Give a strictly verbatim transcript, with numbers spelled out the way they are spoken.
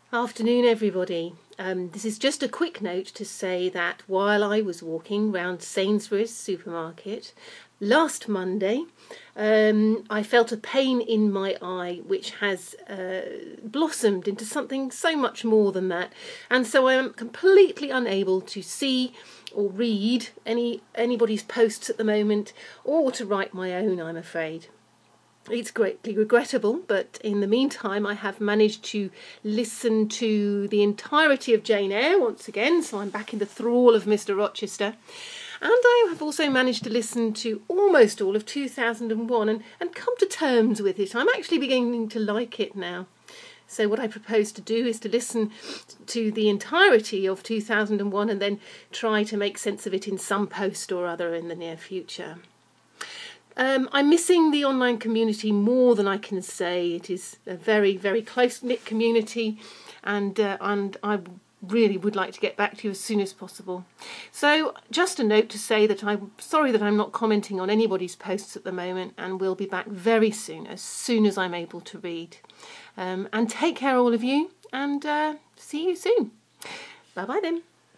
Afternoon, everybody. Um, this is just a quick note to say that while I was walking round Sainsbury's supermarket last Monday, um, I felt a pain in my eye which has uh, blossomed into something so much more than that, and so I am completely unable to see or read any anybody's posts at the moment, or to write my own, I'm afraid. It's greatly regrettable, but in the meantime I have managed to listen to the entirety of Jane Eyre once again, so I'm back in the thrall of Mister Rochester. And I have also managed to listen to almost all of two thousand one and, and come to terms with it. I'm actually beginning to like it now. So what I propose to do is to listen to the entirety of two thousand one and then try to make sense of it in some post or other in the near future. Um, I'm missing the online community more than I can say. It is a very, very close-knit community, and uh, and I really would like to get back to you as soon as possible. So just a note to say that I'm sorry that I'm not commenting on anybody's posts at the moment, and we'll be back very soon, as soon as I'm able to read. Um, and take care, all of you, and uh, see you soon. Bye-bye then.